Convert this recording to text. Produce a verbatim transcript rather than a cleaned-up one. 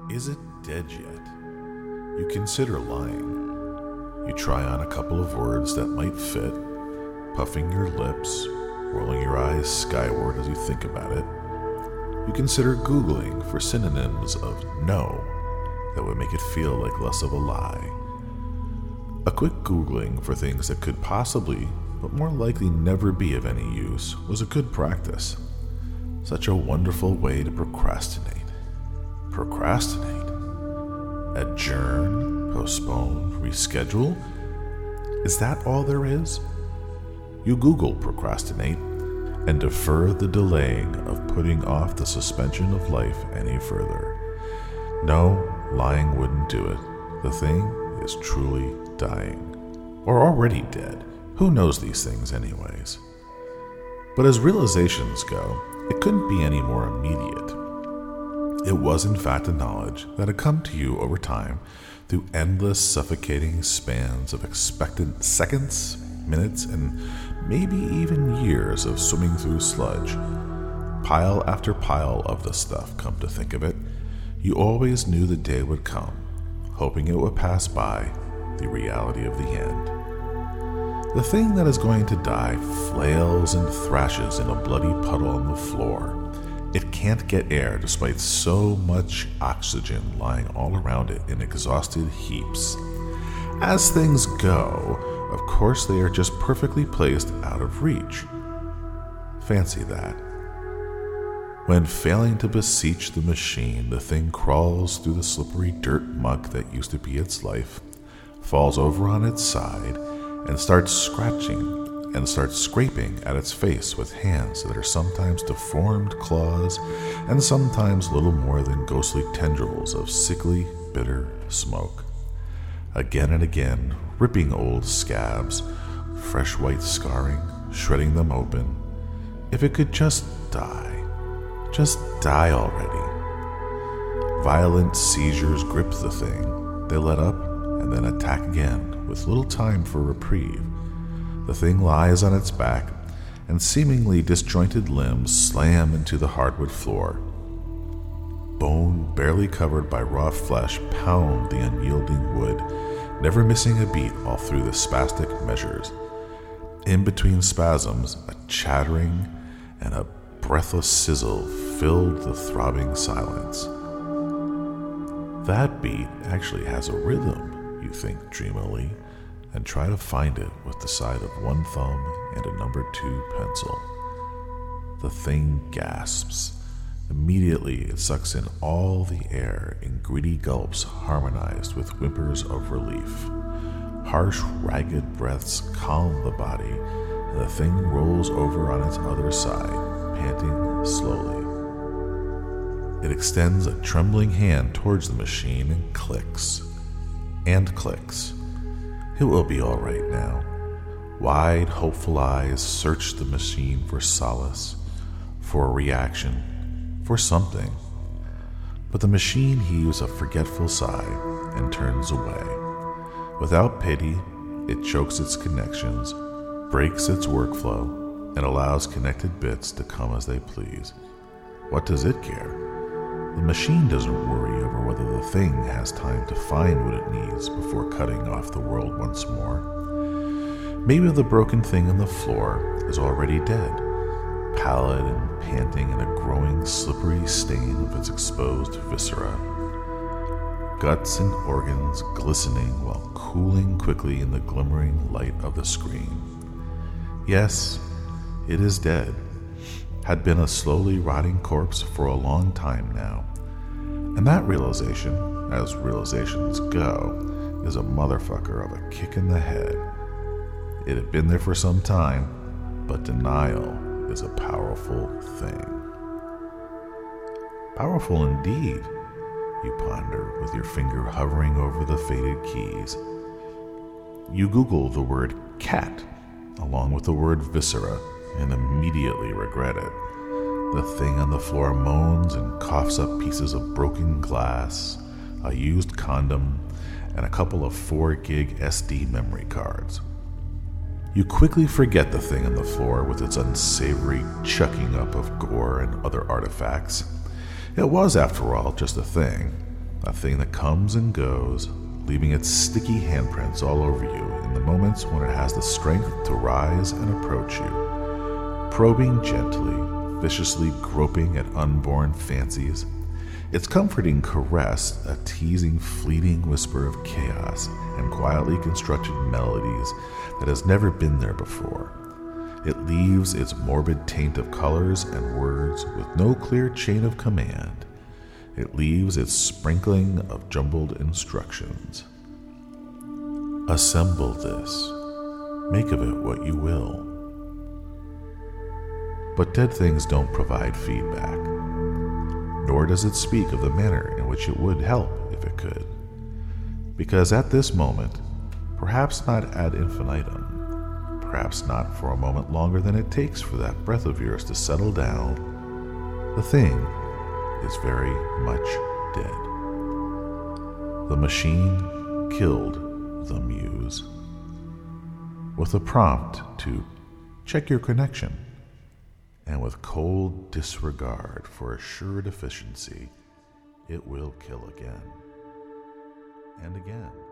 Is it dead yet? You consider lying. You try on a couple of words that might fit, puffing your lips, rolling your eyes skyward as you think about it. You consider Googling for synonyms of no that would make it feel like less of a lie. A quick Googling for things that could possibly, but more likely never be of any use, was a good practice. Such a wonderful way to procrastinate. Procrastinate? Adjourn? Postpone? Reschedule? Is that all there is? You Google procrastinate and defer the delaying of putting off the suspension of life any further. No, lying wouldn't do it. The thing is truly dying. Or already dead. Who knows these things anyways? But as realizations go, it couldn't be any more immediate. It was in fact a knowledge that had come to you over time through endless suffocating spans of expectant seconds, minutes, and maybe even years of swimming through sludge. Pile after pile of the stuff, come to think of it. You always knew the day would come, hoping it would pass by, the reality of the end. The thing that is going to die flails and thrashes in a bloody puddle on the floor. It can't get air despite so much oxygen lying all around it in exhausted heaps. As things go, of course they are just perfectly placed out of reach. Fancy that. When failing to beseech the machine, the thing crawls through the slippery dirt muck that used to be its life, falls over on its side, and starts scratching and starts scraping at its face with hands that are sometimes deformed claws and sometimes little more than ghostly tendrils of sickly, bitter smoke. Again and again, ripping old scabs, fresh white scarring, shredding them open. If it could just die, just die already. Violent seizures grip the thing. They let up and then attack again with little time for reprieve. The thing lies on its back, and seemingly disjointed limbs slam into the hardwood floor. Bone barely covered by raw flesh pound the unyielding wood, never missing a beat all through the spastic measures. In between spasms, a chattering and a breathless sizzle filled the throbbing silence. That beat actually has a rhythm, you think dreamily, and try to find it with the side of one thumb and a number two pencil. The thing gasps. Immediately it sucks in all the air in greedy gulps harmonized with whimpers of relief. Harsh, ragged breaths calm the body, and the thing rolls over on its other side, panting slowly. It extends a trembling hand towards the machine and clicks. And clicks. It will be all right now. Wide, hopeful eyes search the machine for solace, for a reaction, for something. But the machine heaves a forgetful sigh and turns away. Without pity, it chokes its connections, breaks its workflow, and allows connected bits to come as they please. What does it care? The machine doesn't worry over whether the thing has time to find what it needs before cutting off the world once more. Maybe the broken thing on the floor is already dead, pallid and panting in a growing slippery stain of its exposed viscera. Guts and organs glistening while cooling quickly in the glimmering light of the screen. Yes, it is dead. Had been a slowly rotting corpse for a long time now. And that realization, as realizations go, is a motherfucker of a kick in the head. It had been there for some time, but denial is a powerful thing. Powerful indeed, you ponder with your finger hovering over the faded keys. You Google the word cat along with the word viscera and immediately regret it. The thing on the floor moans and coughs up pieces of broken glass, a used condom, and a couple of four gig S D memory cards. You quickly forget the thing on the floor with its unsavory chucking up of gore and other artifacts. It was, after all, just a thing. a thing that comes and goes, leaving its sticky handprints all over you in the moments when it has the strength to rise and approach you, probing gently, viciously groping at unborn fancies, its comforting caress a teasing, fleeting whisper of chaos and quietly constructed melodies that has never been there before. It leaves its morbid taint of colors and words with no clear chain of command. It leaves its sprinkling of jumbled instructions. Assemble this. Make of it what you will. But dead things don't provide feedback, nor does it speak of the manner in which it would help if it could. Because at this moment, perhaps not ad infinitum, perhaps not for a moment longer than it takes for that breath of yours to settle down, the thing is very much dead. The machine killed the muse. With a prompt to check your connection, and with cold disregard for assured efficiency, it will kill again and again.